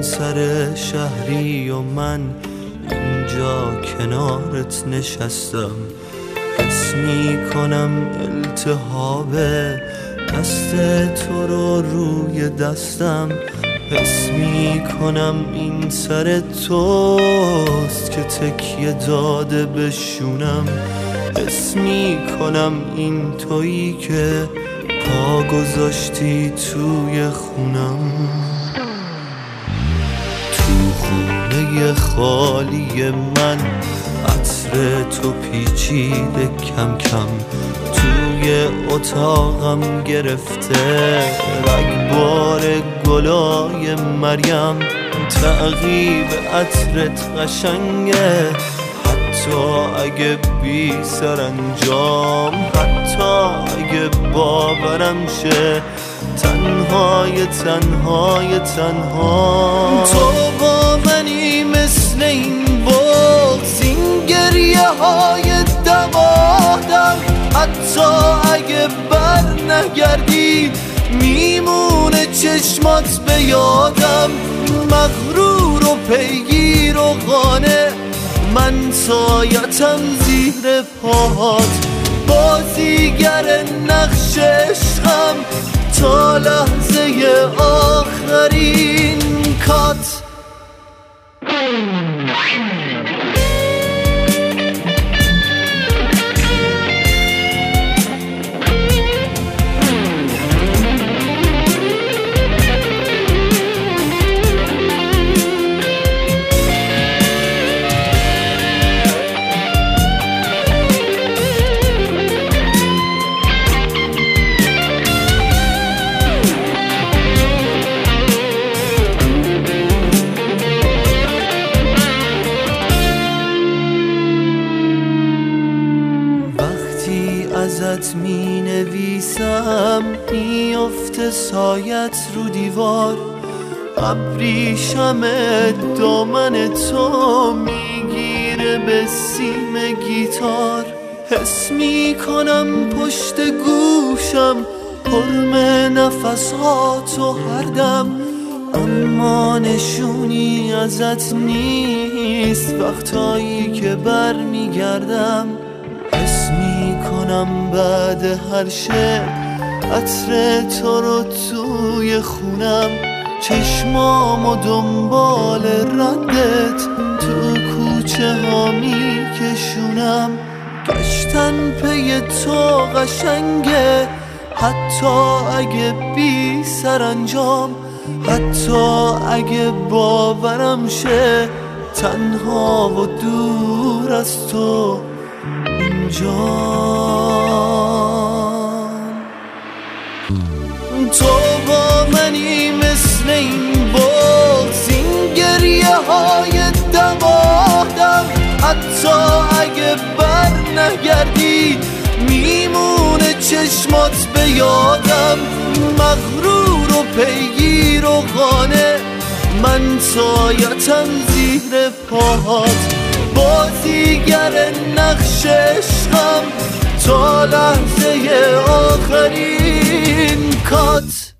اون سر شهری و من اینجا کنارت نشستم. حس میکنم التهاب دست تو رو روی دستم. حس میکنم این سر توست که تکیه داده بشونم. حس میکنم این تویی که پا گذاشتی توی خونم. تو خونه خالی من عطر تو پیچیده کم کم توی اتاقم گرفته رگبار گلای مریم. تعقیب عطرت قشنگه حتی اگه بی سرانجام، حتی اگه باورم شه تنهای تنهای تنها. تو با منی مثل این بغض، این گریه های دمادم. حتی اگه بر نگردی میمونه چشمات به یادم. مغرور و پیگیر و قانع من سایتم زیر پاهات. بازیگر نقش عشقم تا لحظه آخرین کات. ازت می نویسم میافته سایت رو دیوار. ابریشم دامن تو میگیره به سیم گیتار. حس میکنم پشت گوشم حرم نفساتو هر دم. اما نشونی ازت نیست وقتایی که بر میگردم. حس میکنم بعد هر شب عطر تو رو توی خونم. چشمامو دنبال ردت تو کوچه ها میکشونم. گشتن پی تو قشنگه حتی اگه بی سرانجام. حتی اگه باورم شه تنها و دور از تو جان. تو با منی مثل این بغض، این گریه های دمادم. حتی اگه بر نگردی میمونه چشمات به یادم. مغرور و پیگیر و قانع من سایتم زیر پاهات. بازیگر نقش عشقم تا لحظه آخرین کات.